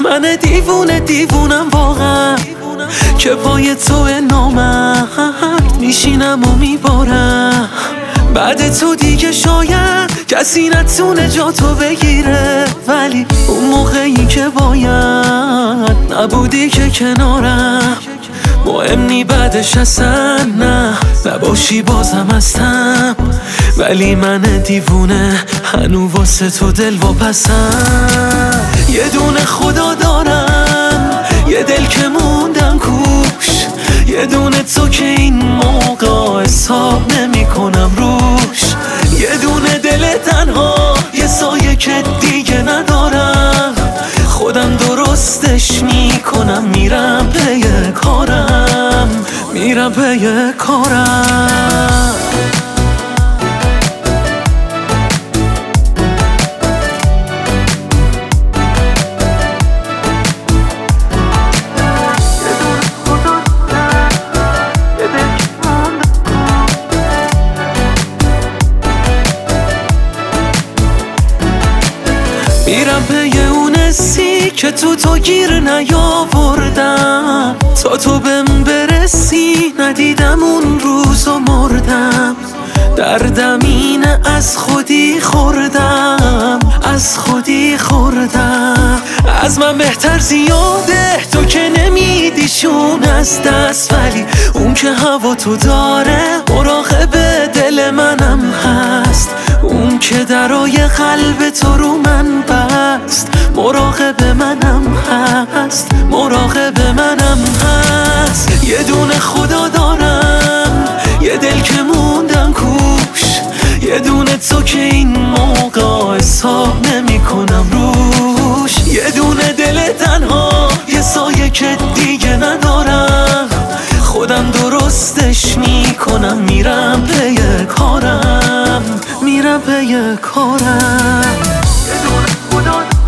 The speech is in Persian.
من دیوونم واقعا که پای تو نامرد میشینم و میبارم. بعد تو دیگه شاید کسی نتونه جا تو بگیره، ولی اون موقعی که باید نبودی که کنارم. مهم نی بعدش اصلا نباشی بازم هستم، ولی من دیوونه هنو واسه تو دل واپسم. یه دونه خدا دارم، یه دل که موندم کوش، یه دونه تو که این موقع حساب نمی کنم روش. یه دونه دل تنها، یه سایه که دیگه ندارم، خودم درستش میکنم، میرم پی کارم، میرم پی کارم. میرم پی اون حسی که تو گیر نیاوردم، تا تو بهم برسی ندیدم اون روز و مردم. دردم اینه از خودی خوردم، از خودی خوردم. از من بهتر زیاده تو که نمیدیشون از دست، ولی اون که هوا تو داره مراقب دل منم هست. اون که درای قلب تو رو من بست، مراقب منم هست، مراقب منم هست. یه دونه خدا دارم، یه دل که موندم کوش، یه دونه تو که این موقع حساب نمی کنم روش. یه دونه دل تنها، یه سایه که دیگه ندارم، خودم درستش میکنم، میرم پی کارم، میرم پی کارم. یه دونه خدا